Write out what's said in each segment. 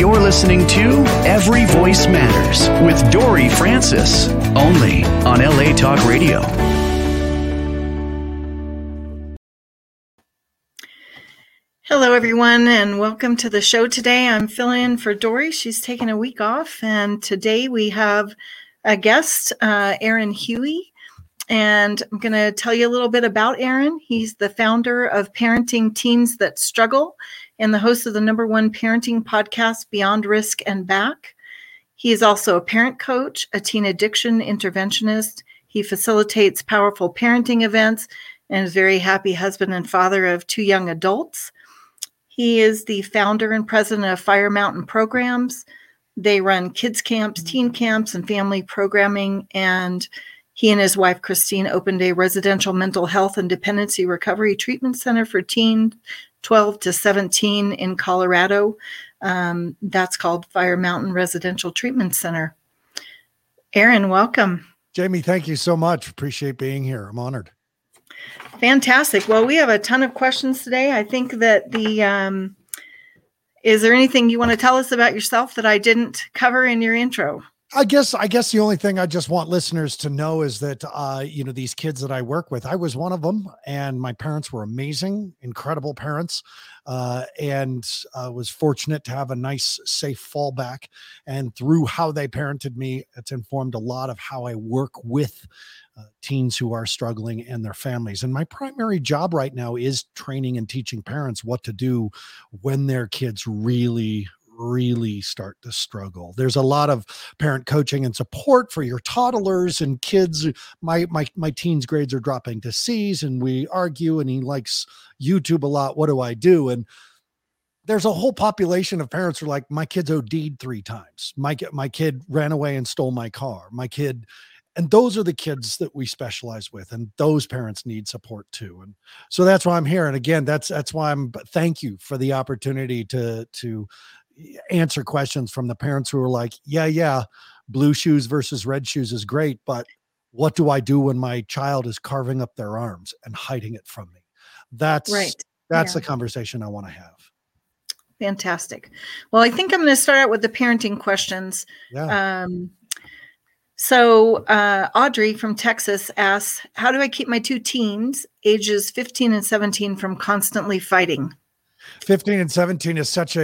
You're listening to Every Voice Matters with Dory Francis, only on LA Talk Radio. Hello, everyone, and welcome to the show today. I'm filling in for Dory. She's taking a week off, and today we have a guest, Aaron Huey, and I'm going to tell you a little bit about Aaron. He's the founder of Parenting Teens That Struggle and the host of the #1 parenting podcast, Beyond Risk and Back. He is also a parent coach, a teen addiction interventionist. He facilitates powerful parenting events and is a very happy husband and father of 2 young adults. He is the founder and president of Fire Mountain Programs. They run kids camps, teen camps, and family programming. And he and his wife, Christine, opened a residential mental health and dependency recovery treatment center for teens 12 to 17 in Colorado. That's called Fire Mountain Residential Treatment Center. Aaron, welcome. Jamie, thank you so much. Appreciate being here. I'm honored. Fantastic. Well, we have a ton of questions today. I think that is there anything you want to tell us about yourself that I didn't cover in your intro? I guess the only thing I just want listeners to know is that, these kids that I work with, I was one of them, and my parents were amazing, incredible parents. And was fortunate to have a nice, safe fallback. And through how they parented me, it's informed a lot of how I work with teens who are struggling and their families. And my primary job right now is training and teaching parents what to do when their kids really start to struggle. There's a lot of parent coaching and support for your toddlers and kids. My teen's grades are dropping to C's, and we argue, and he likes YouTube a lot. What do I do? And there's a whole population of parents who are like, my kid's OD'd 3 times. My kid ran away and stole my car. And those are the kids that we specialize with, and those parents need support too. And so that's why I'm here. And again, that's why thank you for the opportunity to answer questions from the parents who are like, yeah, blue shoes versus red shoes is great, but what do I do when my child is carving up their arms and hiding it from me? That's right. That's the conversation I want to have. Fantastic. Well, I think I'm going to start out with the parenting questions. Yeah. So Audrey from Texas asks, how do I keep my 2 teens, ages 15 and 17, from constantly fighting? 15 and 17 is such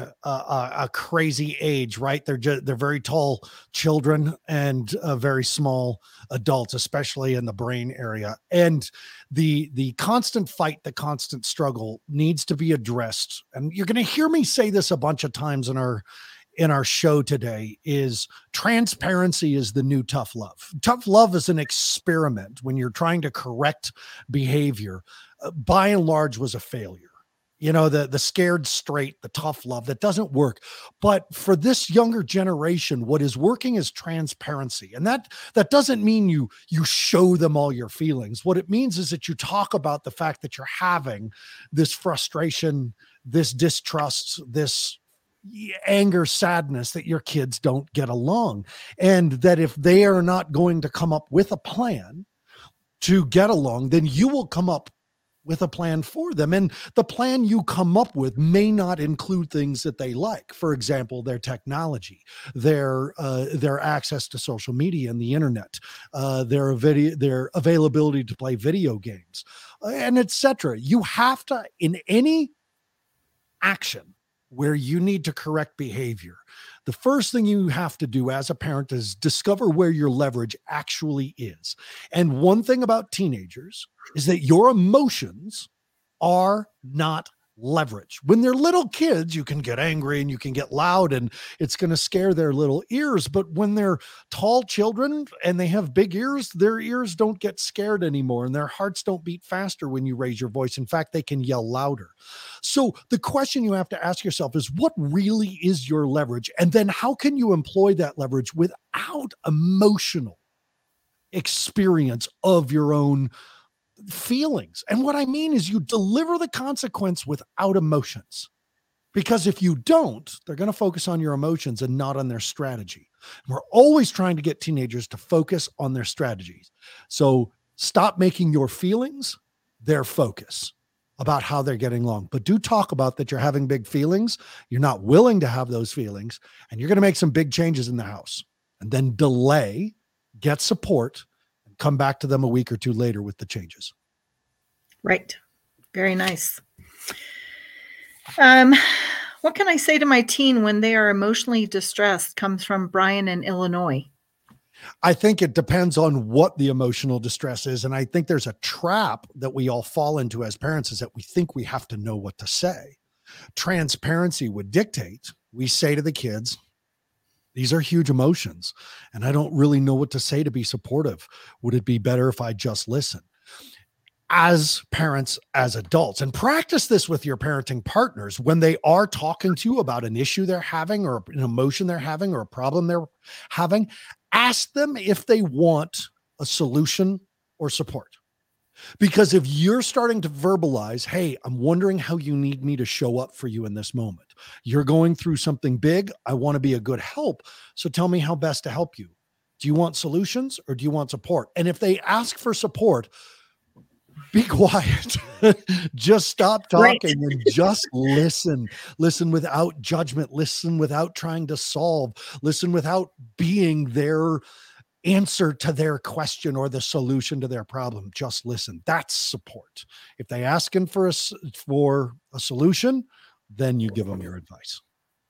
a crazy age, right? They're very tall children and very small adults, especially in the brain area. And the constant fight, the constant struggle needs to be addressed. And you're going to hear me say this a bunch of times in our show today, is transparency is the new tough love. Tough love is an experiment when you're trying to correct behavior. By and large was a failure. The scared straight, the tough love, that doesn't work. But for this younger generation, what is working is transparency. And that doesn't mean you show them all your feelings. What it means is that you talk about the fact that you're having this frustration, this distrust, this anger, sadness that your kids don't get along. And that if they are not going to come up with a plan to get along, then you will come up with a plan for them. And the plan you come up with may not include things that they like. For example, their technology, their access to social media and the internet, their availability to play video games, and etc. You have to, in any action where you need to correct behavior, the first thing you have to do as a parent is discover where your leverage actually is. And one thing about teenagers is that your emotions are not leverage. When they're little kids, you can get angry and you can get loud and it's going to scare their little ears. But when they're tall children and they have big ears, their ears don't get scared anymore and their hearts don't beat faster when you raise your voice. In fact, they can yell louder. So the question you have to ask yourself is, what really is your leverage? And then how can you employ that leverage without emotional experience of your own feelings? And what I mean is you deliver the consequence without emotions. Because if you don't, they're going to focus on your emotions and not on their strategy. And we're always trying to get teenagers to focus on their strategies. So stop making your feelings their focus. about how they're getting along, but do talk about that you're having big feelings. You're not willing to have those feelings, and you're going to make some big changes in the house, and then delay, get support, and come back to them a week or two later with the changes. Right. Very nice. What can I say to my teen when they are emotionally distressed? Comes from Brian in Illinois. I think it depends on what the emotional distress is. And I think there's a trap that we all fall into as parents, is that we think we have to know what to say. Transparency would dictate we say to the kids, these are huge emotions, and I don't really know what to say to be supportive. Would it be better if I just listen? As parents, as adults, and practice this with your parenting partners when they are talking to you about an issue they're having, or an emotion they're having, or a problem they're having. Ask them if they want a solution or support. Because if you're starting to verbalize, hey, I'm wondering how you need me to show up for you in this moment. You're going through something big. I want to be a good help. So tell me how best to help you. Do you want solutions or do you want support? And if they ask for support, be quiet. Just stop talking and just listen. Listen without judgment. Listen without trying to solve. Listen without being their answer to their question or the solution to their problem. Just listen. That's support. If they asking for a solution, then you give them your advice.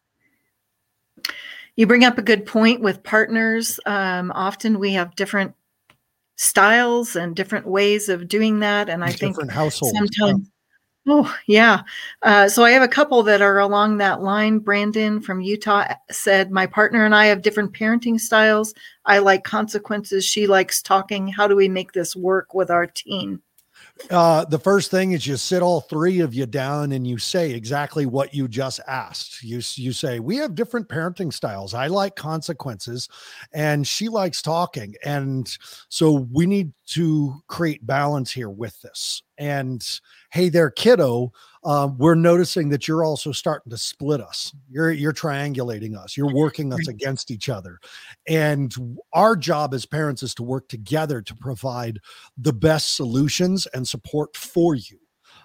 You bring up a good point with partners. Often we have different styles and different ways of doing that. And I think different households. Sometimes, oh yeah. So I have a couple that are along that line. Brandon from Utah said, my partner and I have different parenting styles. I like consequences. She likes talking. How do we make this work with our teen? The first thing is you sit all three of you down and you say exactly what you just asked. You say, we have different parenting styles. I like consequences and she likes talking. And so we need to create balance here with this. And hey there, kiddo, we're noticing that you're also starting to split us. You're triangulating us. You're working us against each other. And our job as parents is to work together to provide the best solutions and support for you.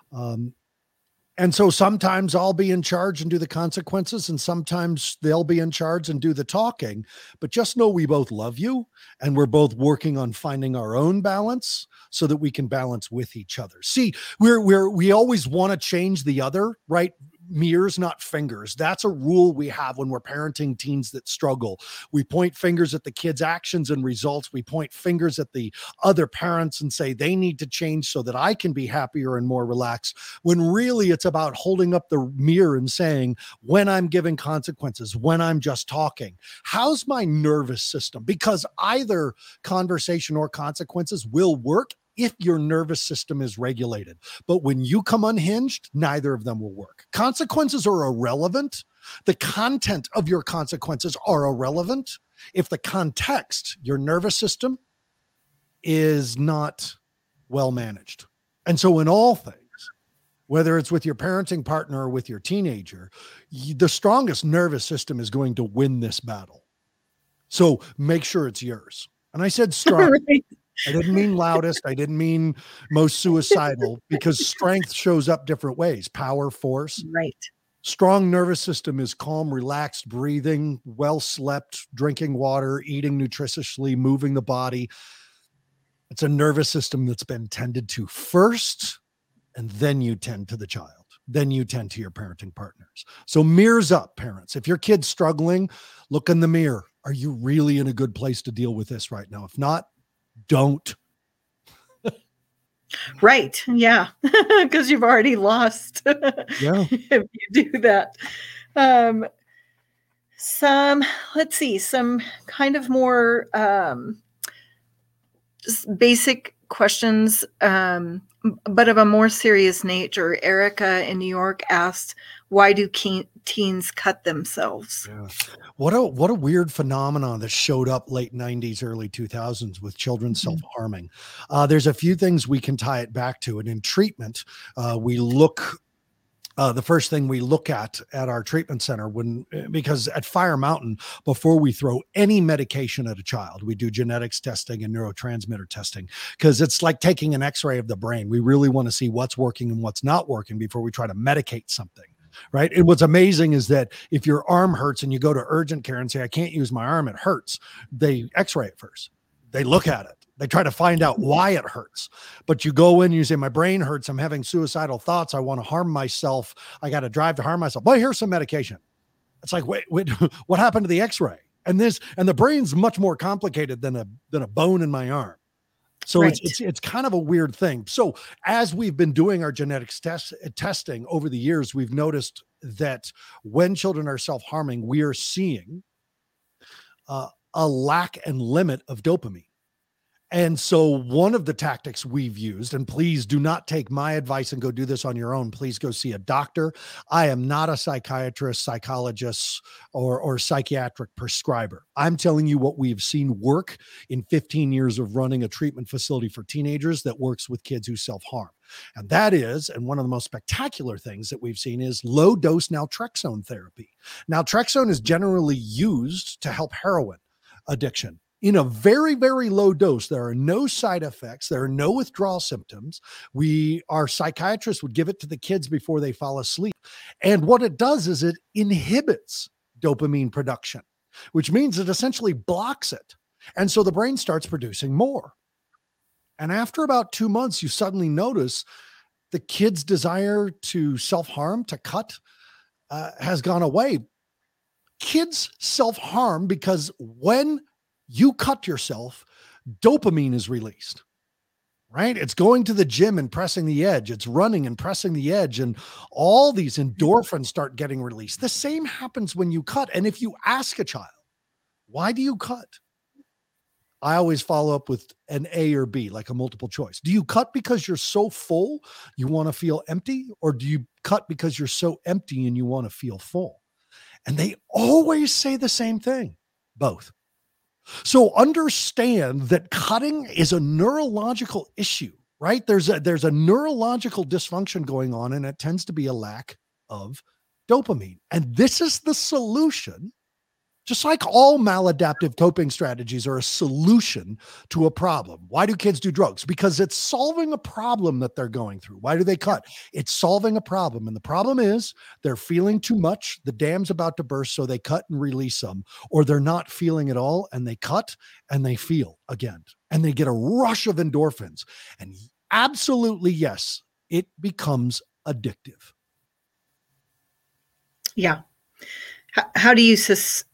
And so sometimes I'll be in charge and do the consequences, and sometimes they'll be in charge and do the talking. But just know we both love you, and we're both working on finding our own balance so that we can balance with each other. See, we always want to change the other, right? Mirrors, not fingers. That's a rule we have when we're parenting teens that struggle. We point fingers at the kids' actions and results. We point fingers at the other parents and say they need to change so that I can be happier and more relaxed, when really it's about holding up the mirror and saying, when I'm giving consequences, when I'm just talking, how's my nervous system? Because either conversation or consequences will work if your nervous system is regulated. But when you come unhinged, neither of them will work. Consequences are irrelevant. The content of your consequences are irrelevant if the context, your nervous system, is not well managed. And so in all things, whether it's with your parenting partner or with your teenager, the strongest nervous system is going to win this battle. So make sure it's yours. And I said strong. Right. I didn't mean loudest. I didn't mean most suicidal, because strength shows up different ways. Power, force. Right. Strong nervous system is calm, relaxed breathing, well slept, drinking water, eating nutritiously, moving the body. It's a nervous system that's been tended to first, and then you tend to the child. Then you tend to your parenting partners. So mirrors up, parents. If your kid's struggling, look in the mirror. Are you really in a good place to deal with this right now? If not, don't. Right. Yeah. Because you've already lost. Yeah. If you do that. Let's see, some kind of more just basic questions, but of a more serious nature. Erica in New York asked, why do teens cut themselves? Yeah. What a weird phenomenon that showed up late 90s, early 2000s with children self-harming. There's a few things we can tie it back to. And in treatment, we look the first thing we look at our treatment center because at Fire Mountain, before we throw any medication at a child, we do genetics testing and neurotransmitter testing, because it's like taking an x-ray of the brain. We really want to see what's working and what's not working before we try to medicate something. Right. And what's amazing is that if your arm hurts and you go to urgent care and say, I can't use my arm, it hurts, they x-ray it first. They look at it. They try to find out why it hurts. But you go in and you say, my brain hurts. I'm having suicidal thoughts. I want to harm myself. I got to drive to harm myself. Well, here's some medication. It's like, wait, what happened to the x-ray? And the brain's much more complicated than a bone in my arm. So right. it's kind of a weird thing. So as we've been doing our genetics testing over the years, we've noticed that when children are self-harming, we are seeing a lack and limit of dopamine. And so one of the tactics we've used, and please do not take my advice and go do this on your own. Please go see a doctor. I am not a psychiatrist, psychologist, or psychiatric prescriber. I'm telling you what we've seen work in 15 years of running a treatment facility for teenagers that works with kids who self-harm. And that is, and one of the most spectacular things that we've seen is low dose naltrexone therapy. Naltrexone is generally used to help heroin addiction. In a very, very low dose, there are no side effects. There are no withdrawal symptoms. Our psychiatrists would give it to the kids before they fall asleep. And what it does is it inhibits dopamine production, which means it essentially blocks it. And so the brain starts producing more. And after about 2 months, you suddenly notice the kid's desire to self-harm, to cut, has gone away. Kids self-harm because when you cut yourself, dopamine is released, right? It's going to the gym and pressing the edge. It's running and pressing the edge, and all these endorphins start getting released. The same happens when you cut. And if you ask a child, why do you cut? I always follow up with an A or B, like a multiple choice. Do you cut because you're so full, you want to feel empty? Or do you cut because you're so empty and you want to feel full? And they always say the same thing, both. So understand that cutting is a neurological issue, right? There's a neurological dysfunction going on, and it tends to be a lack of dopamine. And this is the solution. Just like all maladaptive coping strategies are a solution to a problem. Why do kids do drugs? Because it's solving a problem that they're going through. Why do they cut? It's solving a problem. And the problem is they're feeling too much. The dam's about to burst, so they cut and release some. Or they're not feeling at all, and they cut and they feel again. And they get a rush of endorphins. And absolutely, yes, it becomes addictive. Yeah. How do you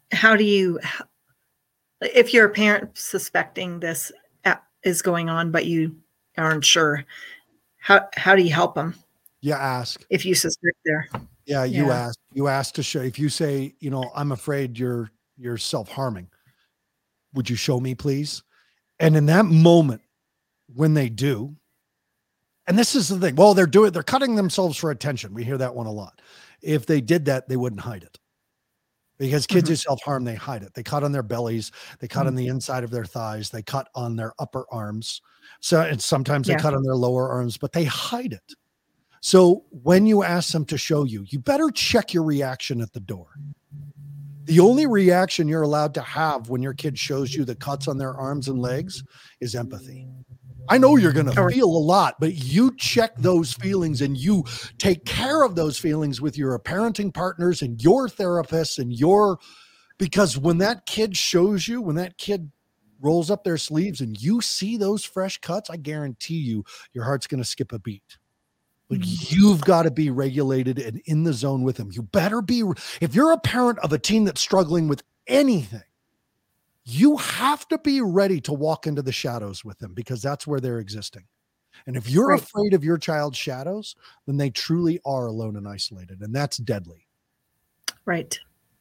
if you're a parent suspecting this is going on, but you aren't sure, how do you help them? You ask. If you suspect there. Yeah, you ask to show. If you say, I'm afraid you're self-harming, would you show me, please? And in that moment, when they do, and this is the thing, well, they're cutting themselves for attention. We hear that one a lot. If they did that, they wouldn't hide it. Because kids who self-harm, they hide it. They cut on their bellies. They cut on the inside of their thighs. They cut on their upper arms. And sometimes they cut on their lower arms, but they hide it. So when you ask them to show you, you better check your reaction at the door. The only reaction you're allowed to have when your kid shows you the cuts on their arms and legs is empathy. I know you're going to feel a lot, but you check those feelings and you take care of those feelings with your parenting partners and your therapists because when that kid shows you, when that kid rolls up their sleeves and you see those fresh cuts, I guarantee you, your heart's going to skip a beat. But you've got to be regulated and in the zone with them. You better be, if you're a parent of a teen that's struggling with anything, you have to be ready to walk into the shadows with them because that's where they're existing. And if you're afraid of your child's shadows, then they truly are alone and isolated, and that's deadly. Right.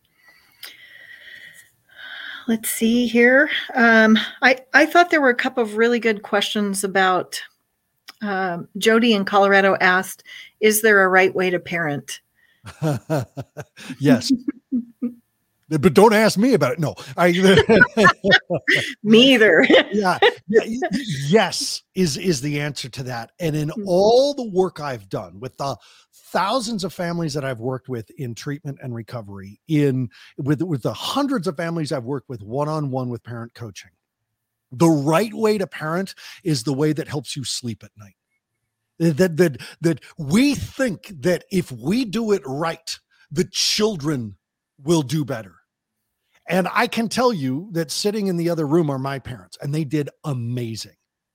Let's see here. I thought there were a couple of really good questions about Jody in Colorado asked, is there a right way to parent? Yes. But don't ask me about it. No, Me either. yeah, yes is the answer to that. And in Mhm. all the work I've done with the thousands of families that I've worked with in treatment and recovery, with the hundreds of families I've worked with one-on-one with parent coaching, the right way to parent is the way that helps you sleep at night. That we think that if we do it right, the children will do better. And I can tell you that sitting in the other room are my parents, and they did amazing.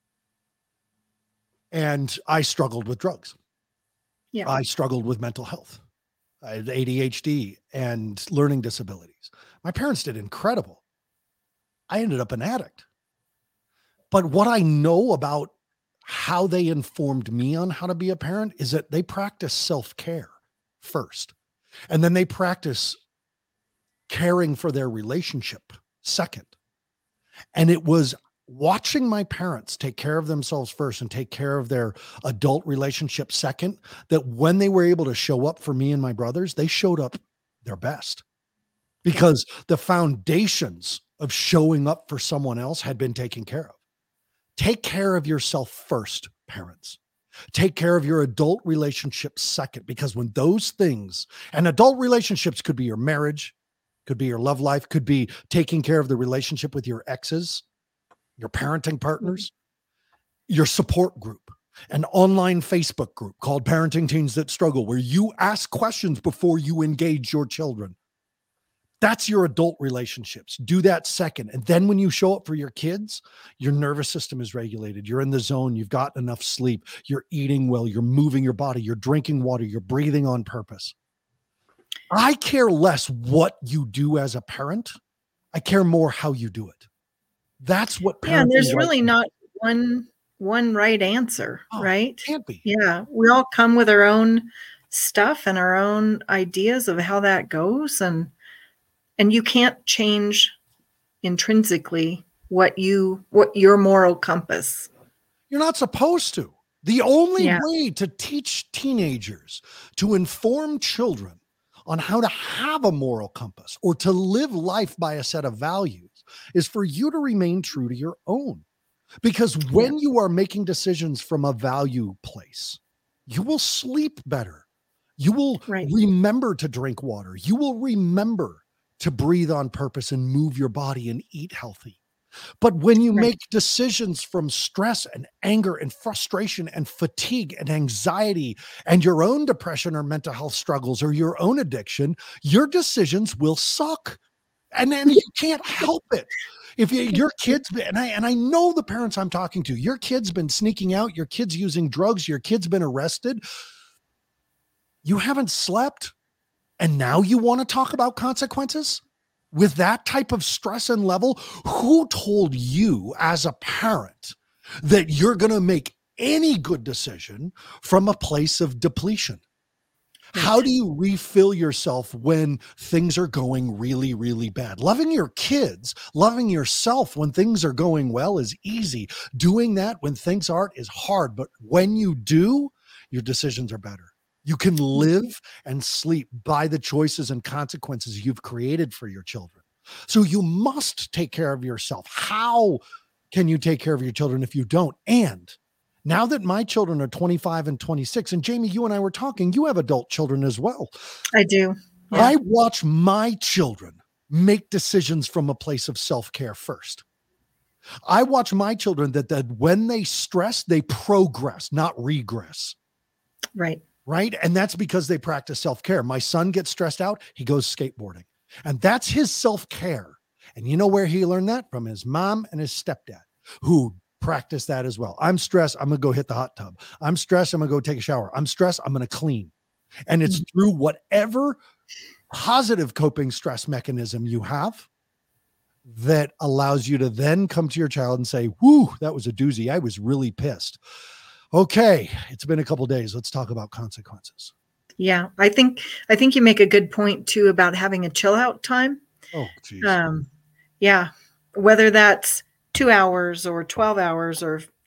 And I struggled with drugs. Yeah. I struggled with mental health. I had ADHD and learning disabilities. My parents did incredible. I ended up an addict. But what I know about how they informed me on how to be a parent is that they practice self-care first, and then they practice caring for their relationship second. And it was watching my parents take care of themselves first and take care of their adult relationship second, that when they were able to show up for me and my brothers, they showed up their best, because the foundations of showing up for someone else had been taken care of. Take care of yourself first, parents. Take care of your adult relationships second, because when those things, and adult relationships could be your marriage, could be your love life, could be taking care of the relationship with your exes, your parenting partners, your support group, an online Facebook group called Parenting Teens That Struggle, where you ask questions before you engage your children. That's your adult relationships. Do that second. And then when you show up for your kids, your nervous system is regulated. You're in the zone. You've got enough sleep. You're eating well. You're moving your body. You're drinking water. You're breathing on purpose. I care less what you do as a parent. I care more how you do it. That's what parenting. Yeah, and there's really is. not one right answer, right? Can't be. Yeah, we all come with our own stuff and our own ideas of how that goes, and you can't change intrinsically what your moral compass. You're not supposed to. The only Yeah. way to teach teenagers, to inform children on how to have a moral compass or to live life by a set of values, is for you to remain true to your own. Because when you are making decisions from a value place, you will sleep better. You will remember to drink water. You will remember to breathe on purpose and move your body and eat healthy. But when you make decisions from stress and anger and frustration and fatigue and anxiety and your own depression or mental health struggles or your own addiction, your decisions will suck. And then you can't help it. If your kids, and I know the parents I'm talking to, your kid's been sneaking out, your kid's using drugs, your kid's been arrested, you haven't slept, and now you want to talk about consequences with that type of stress and level? Who told you as a parent that you're going to make any good decision from a place of depletion? How do you refill yourself when things are going really, really bad? Loving your kids, loving yourself when things are going well is easy. Doing that when things aren't is hard. But when you do, your decisions are better. You can live and sleep by the choices and consequences you've created for your children. So you must take care of yourself. How can you take care of your children if you don't? And now that my children are 25 and 26, and Jamie, you and I were talking, you have adult children as well. I do. Yeah. I watch my children make decisions from a place of self-care first. I watch my children that when they stress, they progress, not regress. Right. Right. And that's because they practice self-care. My son gets stressed out, he goes skateboarding. And that's his self-care. And you know where he learned that? From his mom and his stepdad, who practice that as well. I'm stressed, I'm going to go hit the hot tub. I'm stressed, I'm going to go take a shower. I'm stressed, I'm going to clean. And it's through whatever positive coping stress mechanism you have that allows you to then come to your child and say, whoo, that was a doozy. I was really pissed. Okay, it's been a couple of days. Let's talk about consequences. Yeah, I think you make a good point too about having a chill out time. Oh, geez. Yeah, whether that's 2 hours or 12 hours or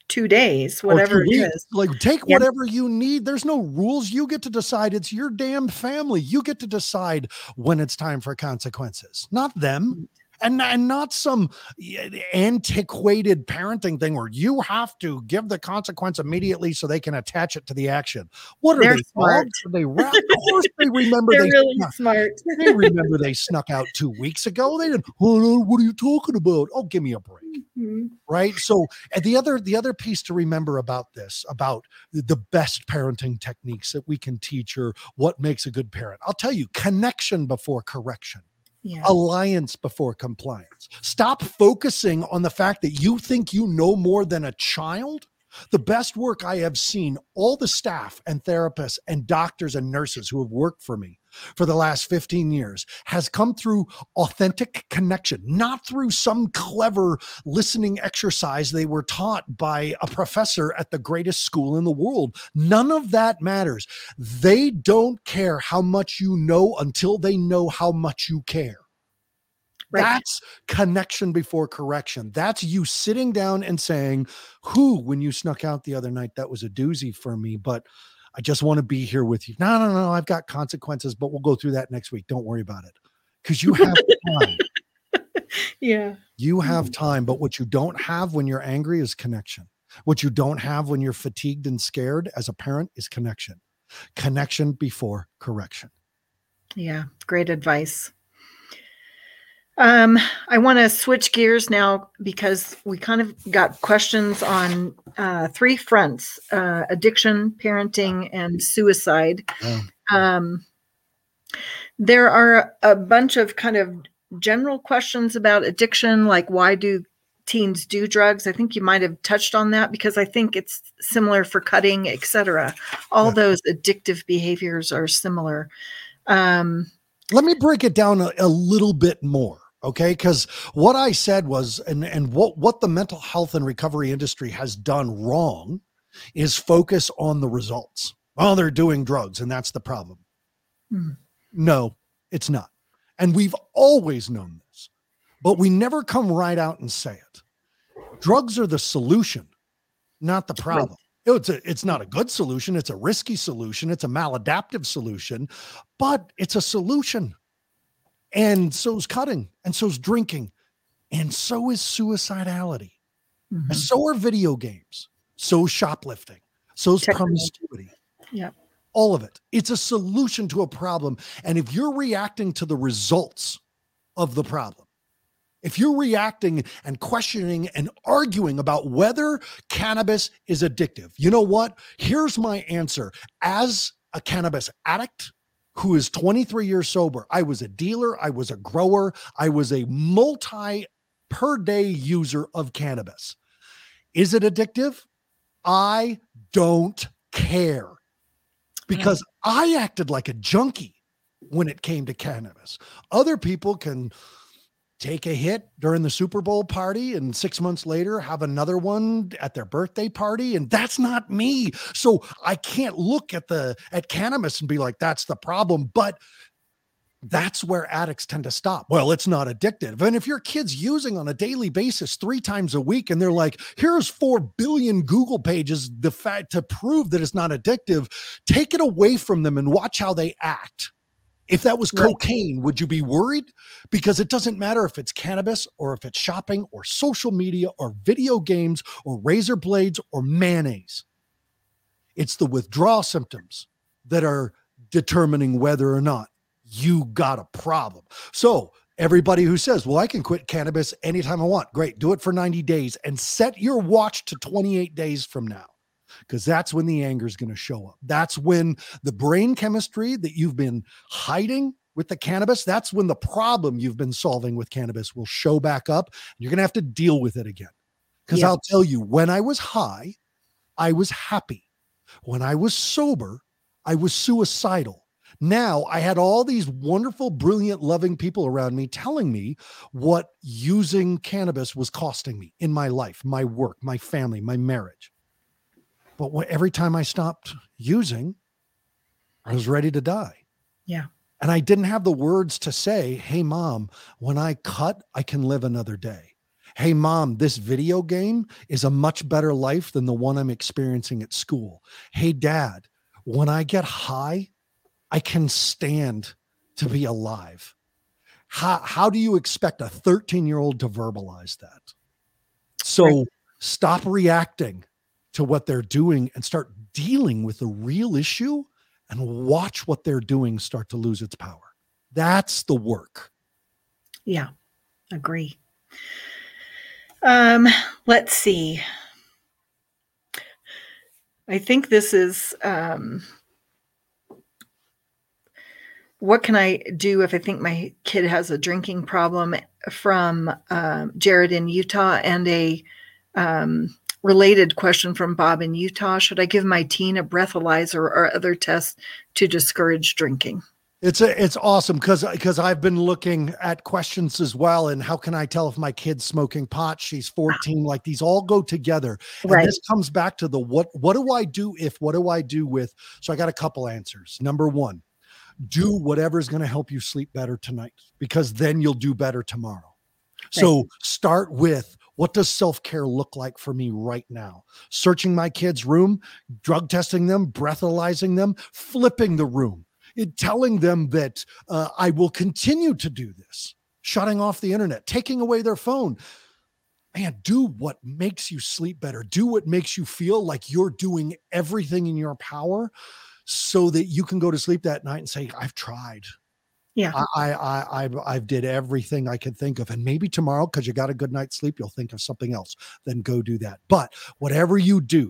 2 days, or whatever 2 it weeks. is. Like, take Yep. whatever you need. There's no rules. You get to decide. It's your damn family. You get to decide when it's time for consequences, not them. And not some antiquated parenting thing where you have to give the consequence immediately so they can attach it to the action. What are They're they, smart. dogs? Are they rats? Of course they remember. They're They really snuck. smart. They remember they snuck out 2 weeks ago. They didn't. Oh, no, what are you talking about? Oh, give me a break. Mhm. Right. So, and the other piece to remember about this, about the best parenting techniques that we can teach, or what makes a good parent, I'll tell you: connection before correction. Yeah. Alliance before compliance. Stop focusing on the fact that you think you know more than a child. The best work I have seen, all the staff and therapists and doctors and nurses who have worked for me for the last 15 years, has come through authentic connection, not through some clever listening exercise they were taught by a professor at the greatest school in the world. None of that matters. They don't care how much you know until they know how much you care. Right. That's connection before correction. That's you sitting down and saying, when you snuck out the other night, that was a doozy for me, but I just want to be here with you. No, I've got consequences, but we'll go through that next week. Don't worry about it. Because you have time. Yeah. You have time, but what you don't have when you're angry is connection. What you don't have when you're fatigued and scared as a parent is connection. Connection before correction. Yeah. Great advice. I want to switch gears now because we kind of got questions on 3 fronts: addiction, parenting, and suicide. Yeah. There are a bunch of kind of general questions about addiction, like why do teens do drugs? I think you might have touched on that, because I think it's similar for cutting, etc. All those addictive behaviors are similar. Let me break it down a little bit more. Okay. Because what I said was, and what the mental health and recovery industry has done wrong is focus on the results. Well, they're doing drugs and that's the problem. No, it's not. And we've always known this, but we never come right out and say it. Drugs are the solution, not the problem. Right. It's not a good solution. It's a risky solution. It's a maladaptive solution, but it's a solution. And so's cutting, and so's drinking, and so is suicidality. And so are video games. So's shoplifting. So's promiscuity. Yeah. All of it. It's a solution to a problem. And if you're reacting to the results of the problem, if you're reacting and questioning and arguing about whether cannabis is addictive, you know what? Here's my answer. As a cannabis addict who is 23 years sober, I was a dealer, I was a grower, I was a multi-per-day user of cannabis. Is it addictive? I don't care. Because I acted like a junkie when it came to cannabis. Other people can take a hit during the Super Bowl party and 6 months later have another one at their birthday party. And that's not me. So I can't look at cannabis and be like, that's the problem. But that's where addicts tend to stop. Well, it's not addictive. And if your kid's using on a daily basis 3 times a week and they're like, here's 4 billion Google pages, the fact to prove that it's not addictive, take it away from them and watch how they act. If that was cocaine, would you be worried? Because it doesn't matter if it's cannabis or if it's shopping or social media or video games or razor blades or mayonnaise. It's the withdrawal symptoms that are determining whether or not you got a problem. So everybody who says, well, I can quit cannabis anytime I want. Great. Do it for 90 days and set your watch to 28 days from now, because that's when the anger is going to show up. That's when the brain chemistry that you've been hiding with the cannabis, that's when the problem you've been solving with cannabis will show back up. You're going to have to deal with it again. Because I'll tell you, when I was high, I was happy. When I was sober, I was suicidal. Now I had all these wonderful, brilliant, loving people around me telling me what using cannabis was costing me in my life, my work, my family, my marriage. But every time I stopped using, I was ready to die. Yeah. And I didn't have the words to say, hey, Mom, when I cut, I can live another day. Hey, mom, this video game is a much better life than the one I'm experiencing at school. Hey, dad, when I get high, I can stand to be alive. How do you expect a 13-year-old to verbalize that? So Right. stop reacting to what they're doing and start dealing with the real issue and watch what they're doing start to lose its power. That's the work. Yeah, agree. Let's see. I think this is what can I do if I think my kid has a drinking problem, from Jared in Utah, and a related question from Bob in Utah. Should I give my teen a breathalyzer or other tests to discourage drinking? It's awesome because I've been looking at questions as well. And how can I tell if my kid's smoking pot? She's 14. Like, these all go together. And Right. this comes back to the what do I do if, what do I do with? So I got a couple answers. Number one, do whatever's going to help you sleep better tonight, because then you'll do better tomorrow. So start with, what does self-care look like for me right now? Searching my kid's room, drug testing them, breathalyzing them, flipping the room, telling them that I will continue to do this, shutting off the internet, taking away their phone. Man, do what makes you sleep better. Do what makes you feel like you're doing everything in your power so that you can go to sleep that night and say, I've tried. Yeah. I've did everything I could think of. And maybe tomorrow, because you got a good night's sleep, you'll think of something else. Then go do that. But whatever you do,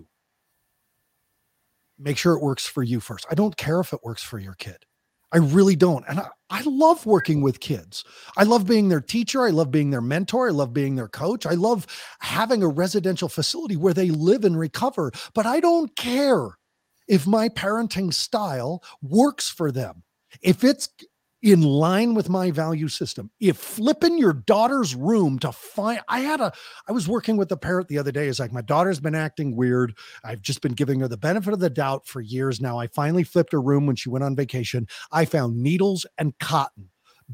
make sure it works for you first. I don't care if it works for your kid. I really don't. And I love working with kids. I love being their teacher. I love being their mentor. I love being their coach. I love having a residential facility where they live and recover. But I don't care if my parenting style works for them. If it's in line with my value system, if flipping your daughter's room to find, I was working with a parent the other day. It's like, my daughter's been acting weird. I've just been giving her the benefit of the doubt for years now. I finally flipped her room when she went on vacation. I found needles and cotton.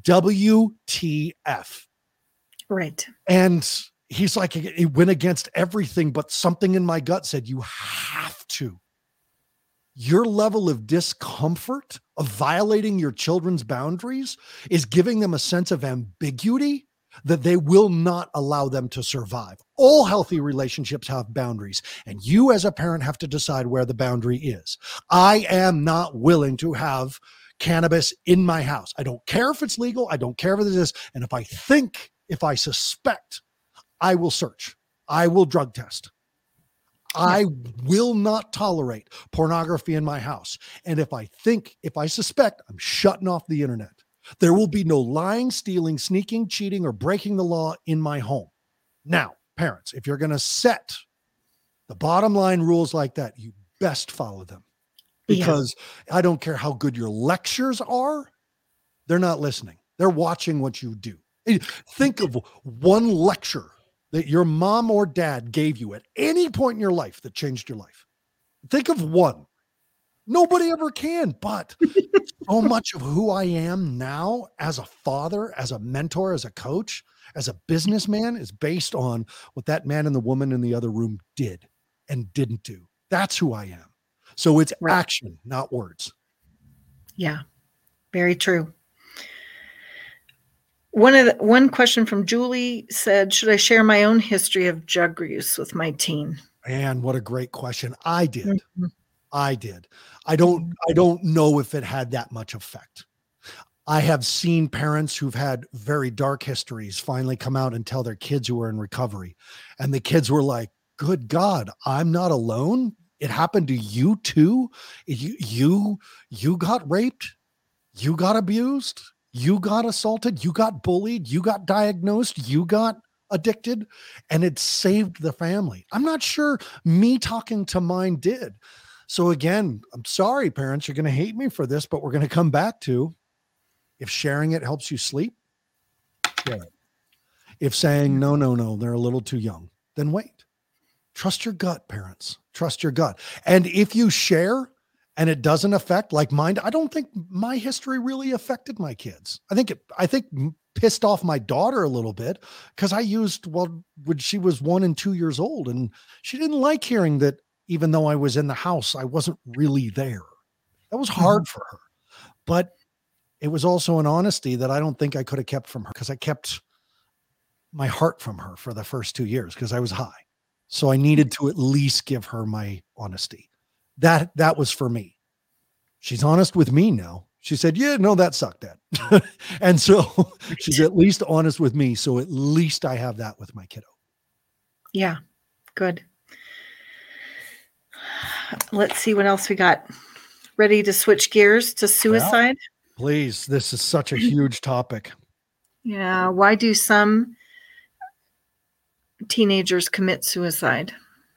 WTF. Right. And he's like, it went against everything, but something in my gut said, you have to. Your level of discomfort of violating your children's boundaries is giving them a sense of ambiguity that they will not allow them to survive. All healthy relationships have boundaries, and you as a parent have to decide where the boundary is. I am not willing to have cannabis in my house. I don't care if it's legal. I don't care if it is. And if I suspect, I will search. I will drug test. I will not tolerate pornography in my house. And if I suspect, I'm shutting off the internet. There will be no lying, stealing, sneaking, cheating, or breaking the law in my home. Now, parents, if you're going to set the bottom line rules like that, you best follow them, because I don't care how good your lectures are. They're not listening. They're watching what you do. Think of one lecture that your mom or dad gave you at any point in your life that changed your life. Think of one. Nobody ever can, but so much of who I am now as a father, as a mentor, as a coach, as a businessman is based on what that man and the woman in the other room did and didn't do. That's who I am. So it's action, not words. Yeah, very true. One question from Julie said, should I share my own history of drug use with my teen? Man, what a great question. I did. Mm-hmm. I did. I don't know if it had that much effect. I have seen parents who've had very dark histories finally come out and tell their kids who were in recovery. And the kids were like, good God, I'm not alone. It happened to you too. You got raped. You got abused. You got assaulted. You got bullied. You got diagnosed. You got addicted, and it saved the family. I'm not sure me talking to mine did. So again, I'm sorry, parents, you're going to hate me for this, but we're going to come back to, if sharing it helps you sleep, share it. If saying, no, they're a little too young, then wait. Trust your gut, parents. Trust your gut. And if you share and it doesn't affect like mine. I don't think my history really affected my kids. I think pissed off my daughter a little bit because I used, when she was 1 and 2 years old, and she didn't like hearing that even though I was in the house, I wasn't really there. That was hard for her, but it was also an honesty that I don't think I could have kept from her, because I kept my heart from her for the first 2 years because I was high. So I needed to at least give her my honesty. That was for me. She's honest with me now. She said, yeah, no, that sucked, Dad. And so she's at least honest with me. So at least I have that with my kiddo. Yeah. Good. Let's see what else we got. Ready to switch gears to suicide? Yeah, please. This is such a huge topic. Yeah. Why do some teenagers commit suicide?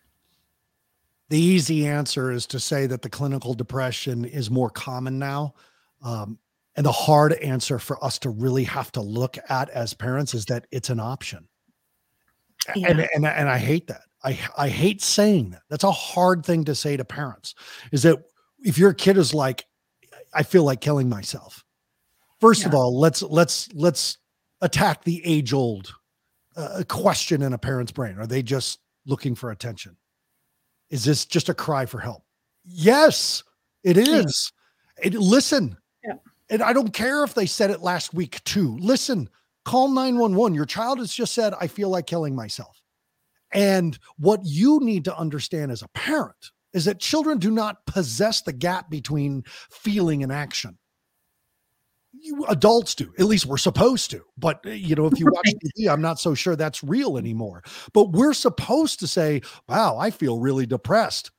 The easy answer is to say that the clinical depression is more common now. And the hard answer for us to really have to look at as parents is that it's an option. Yeah. And I hate that. I hate saying that. That's a hard thing to say to parents, is that if your kid is like, I feel like killing myself. First of all, let's attack the age old question in a parent's brain. Are they just looking for attention? Is this just a cry for help? Yes, it is. Listen, and I don't care if they said it last week too. Listen, call 911. Your child has just said, I feel like killing myself. And what you need to understand as a parent is that children do not possess the gap between feeling and action. You adults do, at least we're supposed to. But if you watch TV, I'm not so sure that's real anymore. But we're supposed to say, wow, I feel really depressed.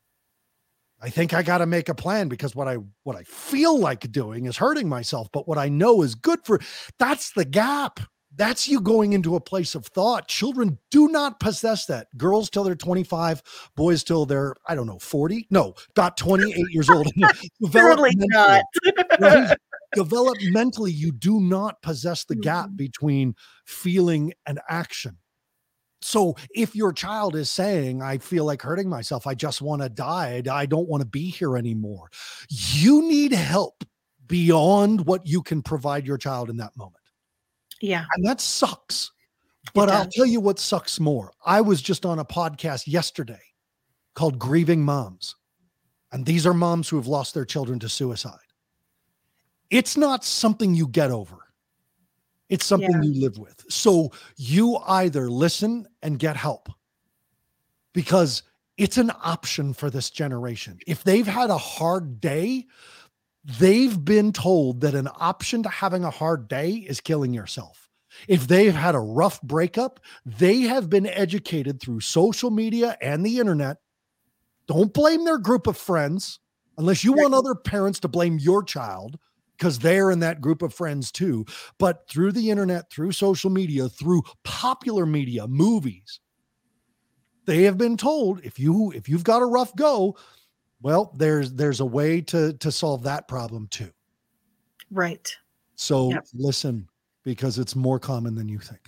I think I got to make a plan because what I feel like doing is hurting myself, but what I know is good that's the gap. That's you going into a place of thought. Children do not possess that. Girls till they're 25, boys till they're, 40. No, about 28 years old. Developmentally, right? Developmentally, you do not possess the gap between feeling and action. So if your child is saying, I feel like hurting myself, I just want to die, I don't want to be here anymore, you need help beyond what you can provide your child in that moment. Yeah. And that sucks. But I'll tell you what sucks more. I was just on a podcast yesterday called Grieving Moms. And these are moms who have lost their children to suicide. It's not something you get over. It's something you live with. So you either listen and get help, because it's an option for this generation. If they've had a hard day, they've been told that an option to having a hard day is killing yourself. If they've had a rough breakup, they have been educated through social media and the internet. Don't blame their group of friends unless you want other parents to blame your child, because they're in that group of friends too. But through the internet, through social media, through popular media, movies, they have been told if you've got a rough go, well, there's a way to solve that problem too. Right. So listen, because it's more common than you think.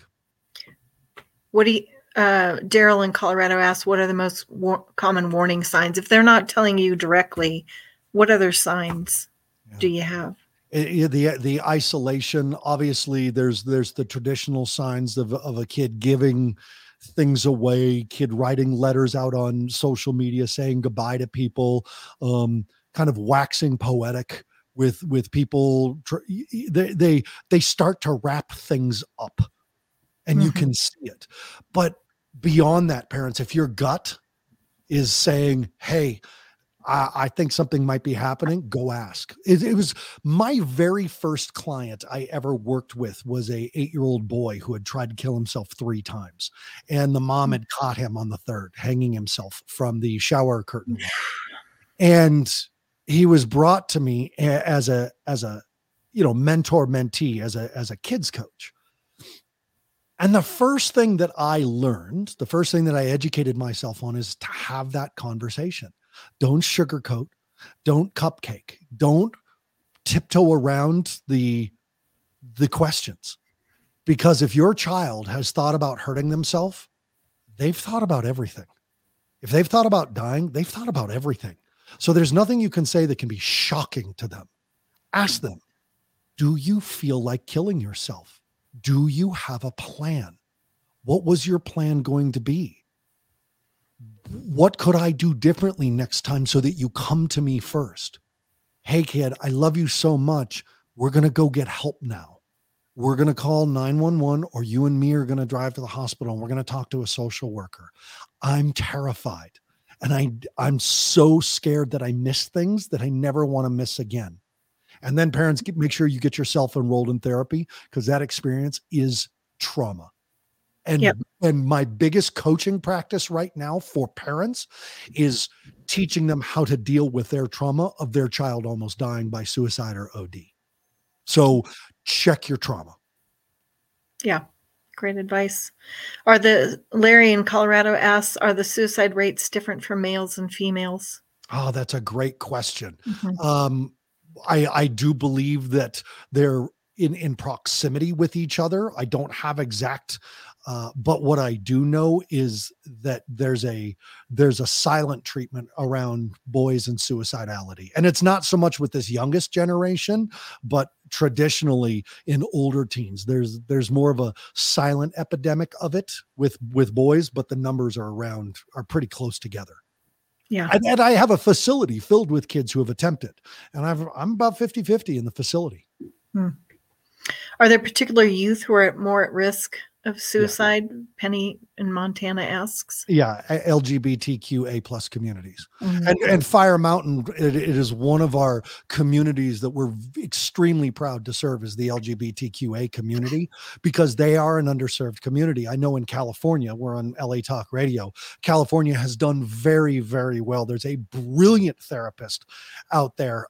Daryl in Colorado asked, what are the most common warning signs? If they're not telling you directly, what other signs do you have? The isolation, obviously there's the traditional signs of a kid giving things away, kid writing letters out on social media, saying goodbye to people, kind of waxing poetic with people. They start to wrap things up and you can see it. But beyond that, parents, if your gut is saying, hey, I think something might be happening, go ask. It was my very first client I ever worked with was a 8-year-old boy who had tried to kill himself 3 times. And the mom had caught him on the 3rd, hanging himself from the shower curtain. And he was brought to me as a mentor mentee, as a kids coach. And the first thing that I learned, the first thing that I educated myself on is to have that conversation. Don't sugarcoat, don't cupcake, don't tiptoe around the questions. Because if your child has thought about hurting themselves, they've thought about everything. If they've thought about dying, they've thought about everything. So there's nothing you can say that can be shocking to them. Ask them, do you feel like killing yourself? Do you have a plan? What was your plan going to be? What could I do differently next time so that you come to me first? Hey, kid, I love you so much. We're going to go get help now. We're going to call 911, or you and me are going to drive to the hospital and we're going to talk to a social worker. I'm terrified. And I'm so scared that I miss things that I never want to miss again. And then parents, make sure you get yourself enrolled in therapy, because that experience is trauma. And my biggest coaching practice right now for parents is teaching them how to deal with their trauma of their child almost dying by suicide or OD. So check your trauma. Yeah. Great advice. Larry in Colorado asks, are the suicide rates different for males and females? Oh, that's a great question. Mm-hmm. I do believe that they're in proximity with each other. I don't have exact, but what I do know is that there's a silent treatment around boys and suicidality. And it's not so much with this youngest generation, but traditionally in older teens, there's more of a silent epidemic of it with boys, but the numbers are pretty close together. Yeah. And I have a facility filled with kids who have attempted, and I'm about 50-50 in the facility. Are there particular youth who are more at risk of suicide? Yeah. Penny in Montana asks. Yeah. LGBTQA plus communities. Mm-hmm. And Fire Mountain, it is one of our communities that we're extremely proud to serve, as the LGBTQA community, because they are an underserved community. I know in California, we're on LA Talk Radio. California has done very, very well. There's a brilliant therapist out there.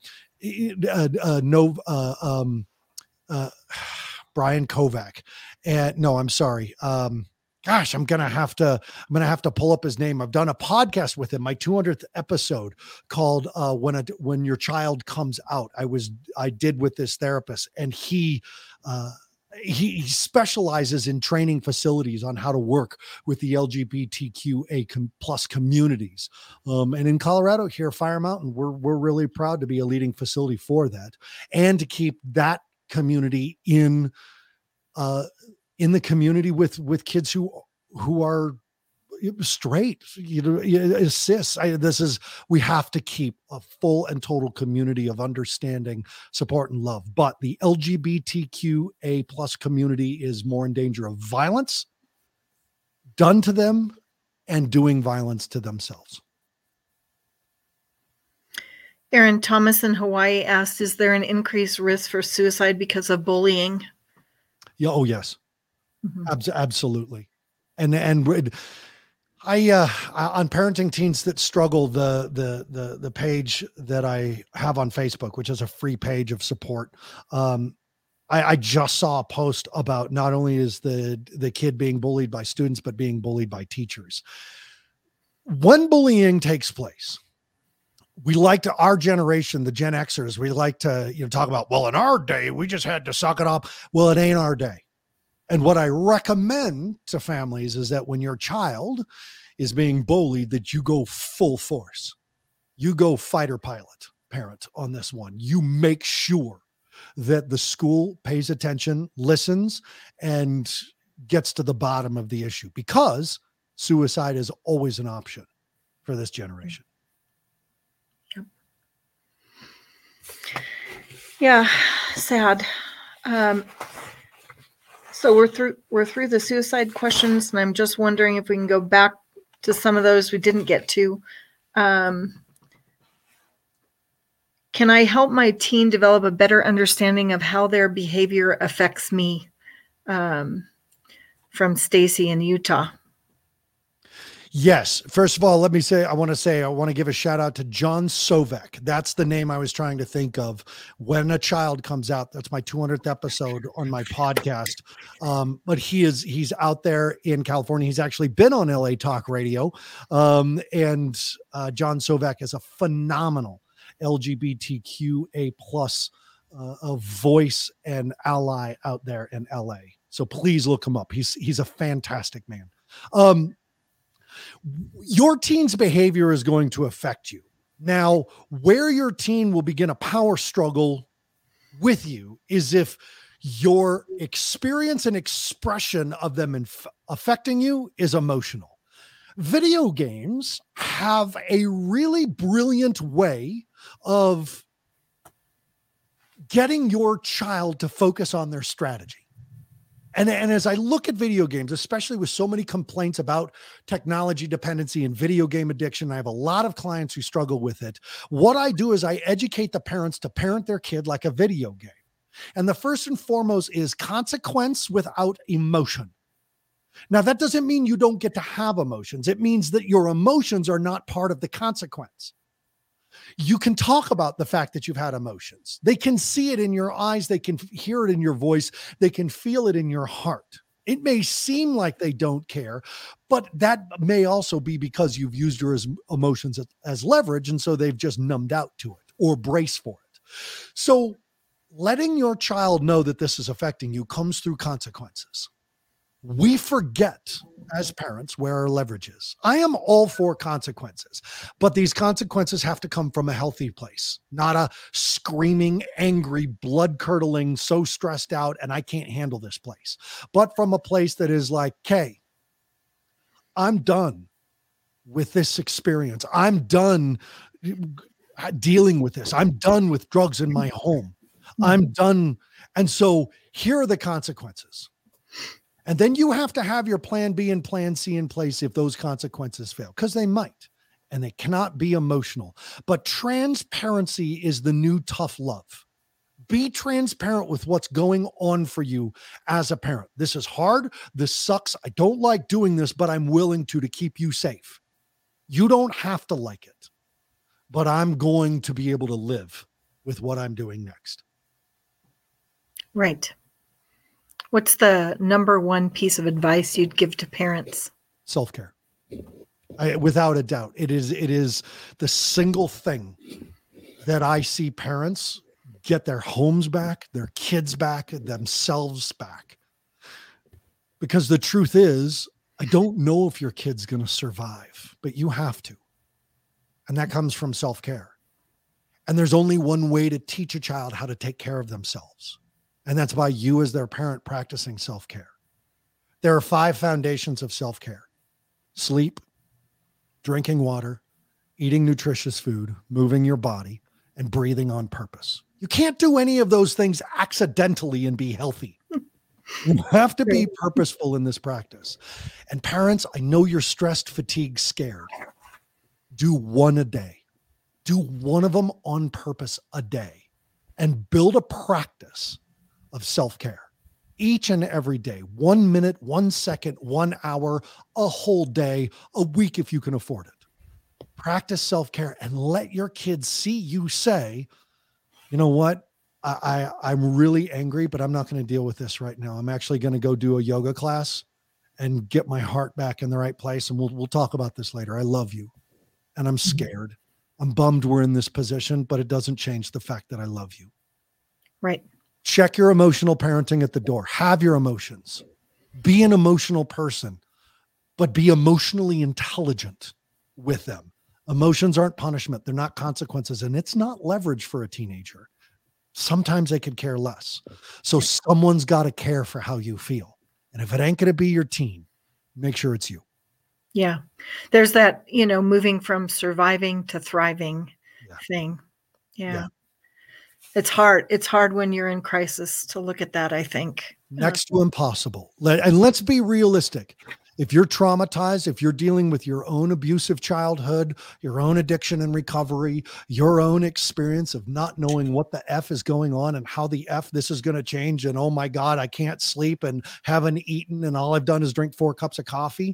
Brian Kovac. And no, I'm sorry. Gosh, I'm going to have to pull up his name. I've done a podcast with him, my 200th episode, called When Your Child Comes Out. I did with this therapist, and he specializes in training facilities on how to work with the LGBTQA plus communities. And in Colorado here, Fire Mountain, we're really proud to be a leading facility for that, and to keep that community in the community with kids who are straight, cis. We have to keep a full and total community of understanding, support, and love. But the LGBTQA plus community is more in danger of violence done to them and doing violence to themselves. Aaron Thomas in Hawaii asked, is there an increased risk for suicide because of bullying? Yeah. Oh, yes. Mm-hmm. Absolutely. And I on Parenting Teens That Struggle, the page that I have on Facebook, which is a free page of support. I just saw a post about not only is the kid being bullied by students, but being bullied by teachers. When bullying takes place, we like to, our generation, the Gen Xers, we like to, talk about, well, in our day, we just had to suck it up. Well, it ain't our day. And what I recommend to families is that when your child is being bullied, that you go full force. You go fighter pilot parent on this one. You make sure that the school pays attention, listens, and gets to the bottom of the issue, because suicide is always an option for this generation. Yeah, sad. So we're through the suicide questions, and I'm just wondering if we can go back to some of those we didn't get to. Can I help my teen develop a better understanding of how their behavior affects me? From Stacy in Utah. Yes. First of all, I want to give a shout out to John Sovek. That's the name I was trying to think of. When a Child Comes Out. That's my 200th episode on my podcast. But he's out there in California. He's actually been on LA Talk Radio. And John Sovek is a phenomenal LGBTQA plus a voice and ally out there in LA. So please look him up. He's a fantastic man. Your teen's behavior is going to affect you. Now, where your teen will begin a power struggle with you is if your experience and expression of them affecting you is emotional. Video games have a really brilliant way of getting your child to focus on their strategy. And as I look at video games, especially with so many complaints about technology dependency and video game addiction, I have a lot of clients who struggle with it. What I do is I educate the parents to parent their kid like a video game. And the first and foremost is consequence without emotion. Now, that doesn't mean you don't get to have emotions. It means that your emotions are not part of the consequence. You can talk about the fact that you've had emotions. They can see it in your eyes. They can hear it in your voice. They can feel it in your heart. It may seem like they don't care, but that may also be because you've used your emotions as leverage, and so they've just numbed out to it or braced for it. So letting your child know that this is affecting you comes through consequences. We forget as parents where our leverage is. I am all for consequences, but these consequences have to come from a healthy place, not a screaming, angry, blood-curdling, so stressed out, and I can't handle this place, but from a place that is like, okay, I'm done with this experience. I'm done dealing with this. I'm done with drugs in my home. I'm done. And so here are the consequences. And then you have to have your plan B and plan C in place if those consequences fail, because they might, and they cannot be emotional. But transparency is the new tough love. Be transparent with what's going on for you as a parent. This is hard. This sucks. I don't like doing this, but I'm willing to keep you safe. You don't have to like it, but I'm going to be able to live with what I'm doing next. Right. What's the number one piece of advice you'd give to parents? Self-care. Without a doubt. It is the single thing that I see parents get their homes back, their kids back, themselves back. Because the truth is, I don't know if your kid's going to survive, but you have to. And that comes from self-care. And there's only one way to teach a child how to take care of themselves. And that's by you as their parent practicing self-care. There are 5 foundations of self-care: sleep, drinking water, eating nutritious food, moving your body, and breathing on purpose. You can't do any of those things accidentally and be healthy. You have to be purposeful in this practice. And parents, I know you're stressed, fatigued, scared. Do one a day. Do one of them on purpose a day and build a practice of self-care each and every day. 1 minute, 1 second, 1 hour, a whole day, a week if you can afford it. Practice self-care and let your kids see you say, you know what? I'm really angry, but I'm not going to deal with this right now. I'm actually going to go do a yoga class and get my heart back in the right place. And we'll talk about this later. I love you. And I'm scared. I'm bummed we're in this position, but it doesn't change the fact that I love you. Right. Check your emotional parenting at the door. Have your emotions. Be an emotional person, but be emotionally intelligent with them. Emotions aren't punishment. They're not consequences. And it's not leverage for a teenager. Sometimes they could care less. So someone's got to care for how you feel. And if it ain't going to be your teen, make sure it's you. Yeah. There's that, moving from surviving to thriving thing. Yeah. It's hard. It's hard when you're in crisis to look at that, I think. Next to impossible. And let's be realistic. If you're traumatized, if you're dealing with your own abusive childhood, your own addiction and recovery, your own experience of not knowing what the F is going on and how the F this is going to change, and oh my God, I can't sleep and haven't eaten and all I've done is drink 4 cups of coffee,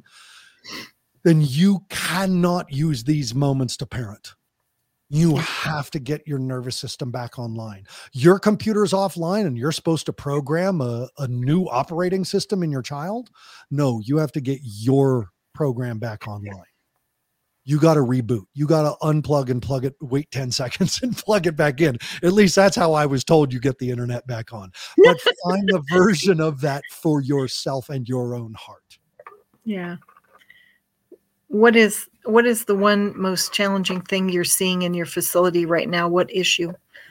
then you cannot use these moments to parent. You have to get your nervous system back online. Your computer's offline and you're supposed to program a new operating system in your child. No, you have to get your program back online. You got to reboot. You got to unplug and plug it, wait 10 seconds and plug it back in. At least that's how I was told you get the internet back on. But find a version of that for yourself and your own heart. Yeah. What is the one most challenging thing you're seeing in your facility right now? What issue?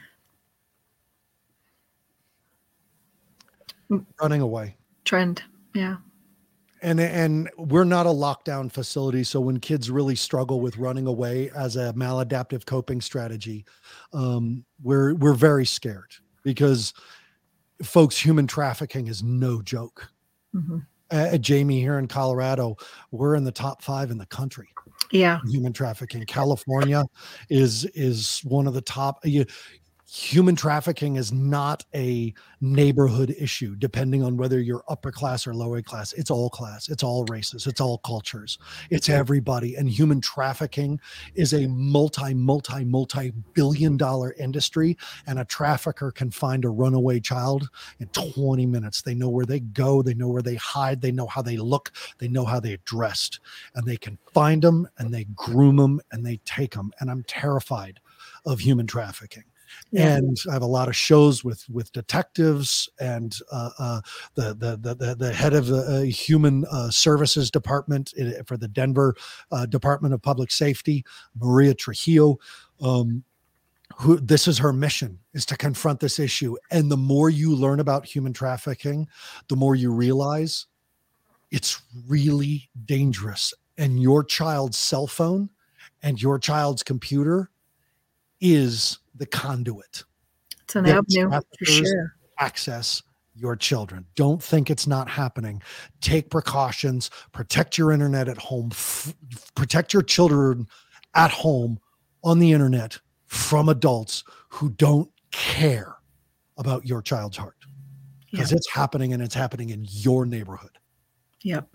Running away. Trend. Yeah. And we're not a lockdown facility, so when kids really struggle with running away as a maladaptive coping strategy, we're very scared because, folks, human trafficking is no joke. Mm-hmm. Jamie, here in Colorado, we're in the top 5 in the country. Yeah. Human trafficking. California is one of the top. Human trafficking is not a neighborhood issue, depending on whether you're upper class or lower class. It's all class. It's all races. It's all cultures. It's everybody. And human trafficking is a multi-billion-dollar industry. And a trafficker can find a runaway child in 20 minutes. They know where they go. They know where they hide. They know how they look. They know how they're dressed. And they can find them and they groom them and they take them. And I'm terrified of human trafficking. Yeah. And I have a lot of shows with detectives and the head of the human services department for the Denver Department of Public Safety, Maria Trujillo, who this is her mission, is to confront this issue. And the more you learn about human trafficking, the more you realize it's really dangerous. And your child's cell phone and your child's computer is the conduit. It's an avenue for sure. Access your children. Don't think it's not happening. Take precautions. Protect your internet at home. Protect your children at home on the internet from adults who don't care about your child's heart. Because it's happening, and it's happening in your neighborhood. Yep.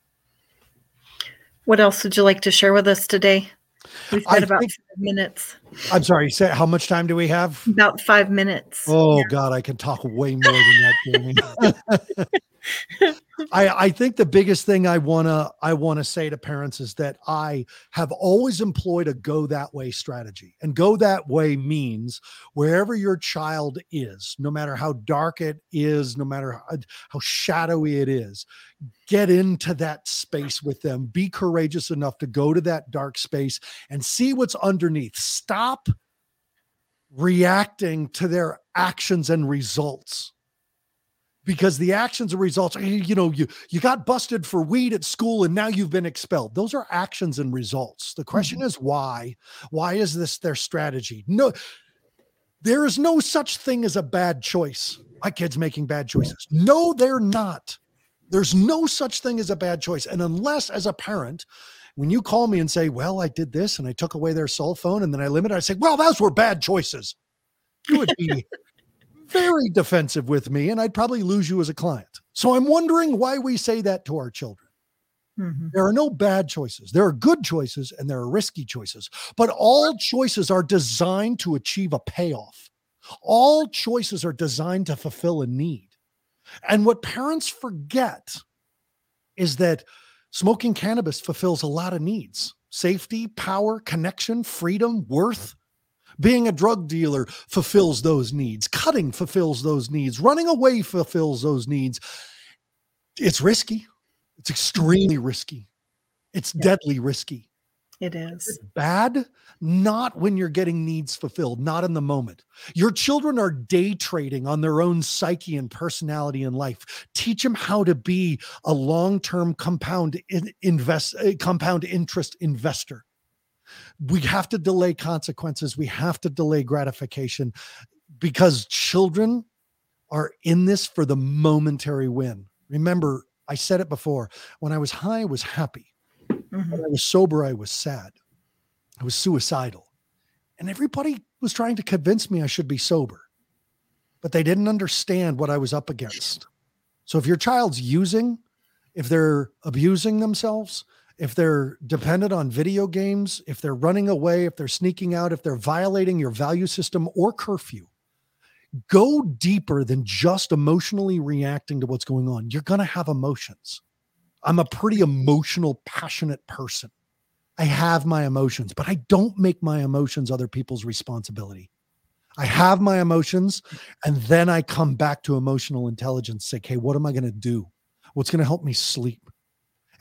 What else would you like to share with us today? We've got about 5 minutes. I'm sorry. Say, how much time do we have? About 5 minutes. Oh, yeah. God, I can talk way more than that, Jamie. I think the biggest thing I wanna say to parents is that I have always employed a go that way strategy. And go that way means wherever your child is, no matter how dark it is, no matter how shadowy it is, get into that space with them. Be courageous enough to go to that dark space and see what's underneath. Stop reacting to their actions and results. Because the actions and results, you got busted for weed at school and now you've been expelled. Those are actions and results. The question is why? Why is this their strategy? No, there is no such thing as a bad choice. My kid's making bad choices. No, they're not. There's no such thing as a bad choice. And unless, as a parent, when you call me and say, well, I did this and I took away their cell phone and then I limited, I say, well, those were bad choices. You would be very defensive with me and I'd probably lose you as a client. So I'm wondering why we say that to our children. Mm-hmm. There are no bad choices. There are good choices and there are risky choices, but all choices are designed to achieve a payoff. All choices are designed to fulfill a need. And what parents forget is that smoking cannabis fulfills a lot of needs: safety, power, connection, freedom, worth. Being a drug dealer fulfills those needs. Cutting fulfills those needs. Running away fulfills those needs. It's risky. It's extremely risky. It's deadly risky. It is. It's bad, not when you're getting needs fulfilled, not in the moment. Your children are day trading on their own psyche and personality in life. Teach them how to be a long-term compound interest investor. We have to delay consequences. We have to delay gratification because children are in this for the momentary win. Remember, I said it before, when I was high, I was happy. Mm-hmm. When I was sober, I was sad. I was suicidal. And everybody was trying to convince me I should be sober, but they didn't understand what I was up against. So if your child's using, if they're abusing themselves, if they're dependent on video games, if they're running away, if they're sneaking out, if they're violating your value system or curfew, go deeper than just emotionally reacting to what's going on. You're going to have emotions. I'm a pretty emotional, passionate person. I have my emotions, but I don't make my emotions other people's responsibility. I have my emotions, and then I come back to emotional intelligence, say, okay, what am I going to do? What's going to help me sleep?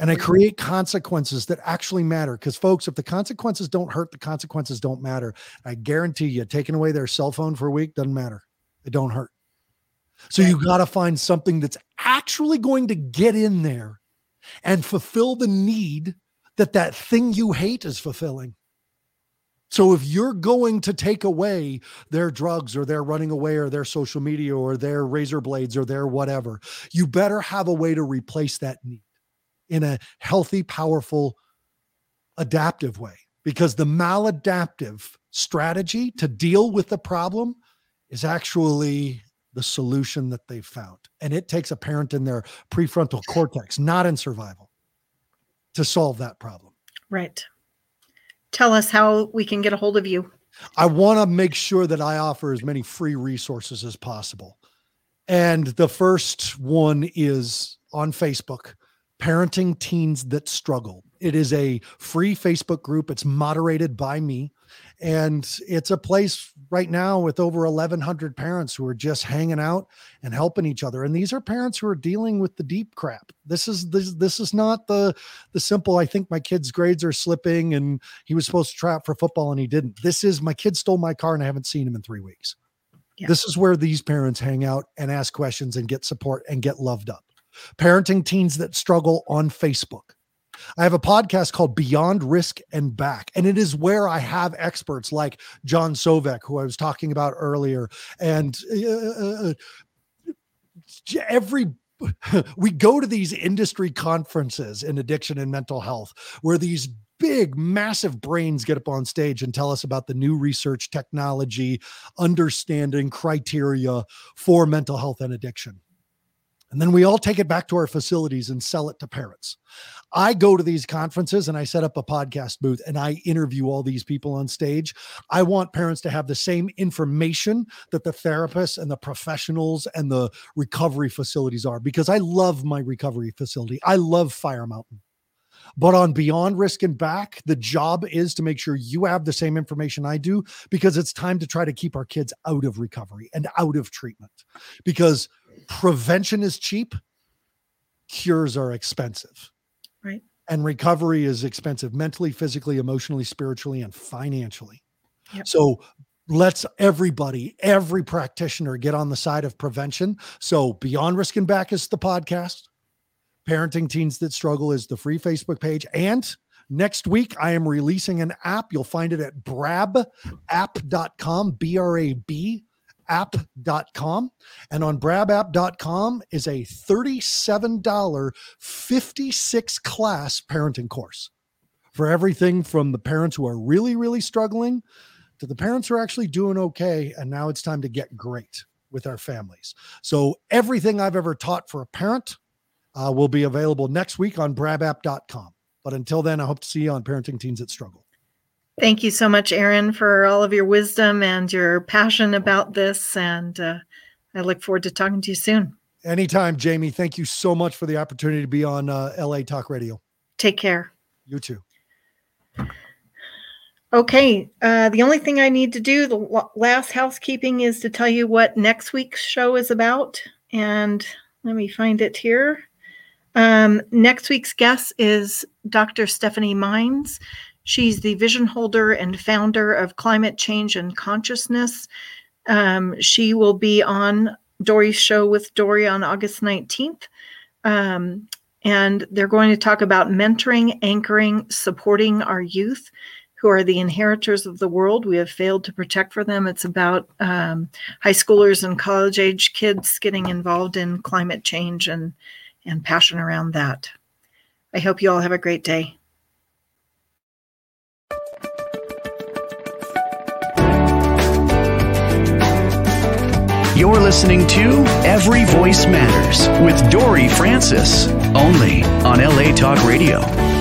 And I create consequences that actually matter. Because folks, if the consequences don't hurt, the consequences don't matter. I guarantee you, taking away their cell phone for a week doesn't matter. It don't hurt. So you got to find something that's actually going to get in there and fulfill the need that thing you hate is fulfilling. So if you're going to take away their drugs or their running away or their social media or their razor blades or their whatever, you better have a way to replace that need in a healthy, powerful, adaptive way. Because the maladaptive strategy to deal with the problem is actually the solution that they've found. And it takes a parent in their prefrontal cortex, not in survival, to solve that problem. Right. Tell us how we can get a hold of you. I want to make sure that I offer as many free resources as possible. And the first one is on Facebook, Parenting Teens That Struggle. It is a free Facebook group. It's moderated by me. And it's a place right now with over 1,100 parents who are just hanging out and helping each other. And these are parents who are dealing with the deep crap. This is not the simple, I think my kid's grades are slipping and he was supposed to try out for football and he didn't. This is, my kid stole my car and I haven't seen him in 3 weeks. Yeah. This is where these parents hang out and ask questions and get support and get loved up. Parenting Teens That Struggle on Facebook. I have a podcast called Beyond Risk and Back, and it is where I have experts like John Sovek, who I was talking about earlier, and we go to these industry conferences in addiction and mental health where these big, massive brains get up on stage and tell us about the new research, technology, understanding, criteria for mental health and addiction. And then we all take it back to our facilities and sell it to parents. I go to these conferences and I set up a podcast booth and I interview all these people on stage. I want parents to have the same information that the therapists and the professionals and the recovery facilities are, because I love my recovery facility. I love Fire Mountain. But on Beyond Risk and Back, the job is to make sure you have the same information I do, because it's time to try to keep our kids out of recovery and out of treatment, because prevention is cheap. Cures are expensive. Right. And recovery is expensive mentally, physically, emotionally, spiritually, and financially. Yep. So let's every practitioner get on the side of prevention. So Beyond Risk and Back is the podcast. Parenting Teens That Struggle is the free Facebook page. And next week, I am releasing an app. You'll find it at brabapp.com, B-R-A-B. app.com. And on brabapp.com is a $37 56 class parenting course for everything from the parents who are really, really struggling to the parents who are actually doing okay. And now it's time to get great with our families. So everything I've ever taught for a parent will be available next week on brabapp.com. But until then, I hope to see you on Parenting Teens That Struggle. Thank you so much, Aaron, for all of your wisdom and your passion about this. And I look forward to talking to you soon. Anytime, Jamie. Thank you so much for the opportunity to be on LA Talk Radio. Take care. You too. Okay. The only thing I need to do, the last housekeeping, is to tell you what next week's show is about. And let me find it here. Next week's guest is Dr. Stephanie Mines. She's the vision holder and founder of Climate Change and Consciousness. She will be on Dory's show with Dory on August 19th. And they're going to talk about mentoring, anchoring, supporting our youth, who are the inheritors of the world we have failed to protect for them. It's about high schoolers and college-age kids getting involved in climate change and passion around that. I hope you all have a great day. You're listening to Every Voice Matters with Dory Francis, only on LA Talk Radio.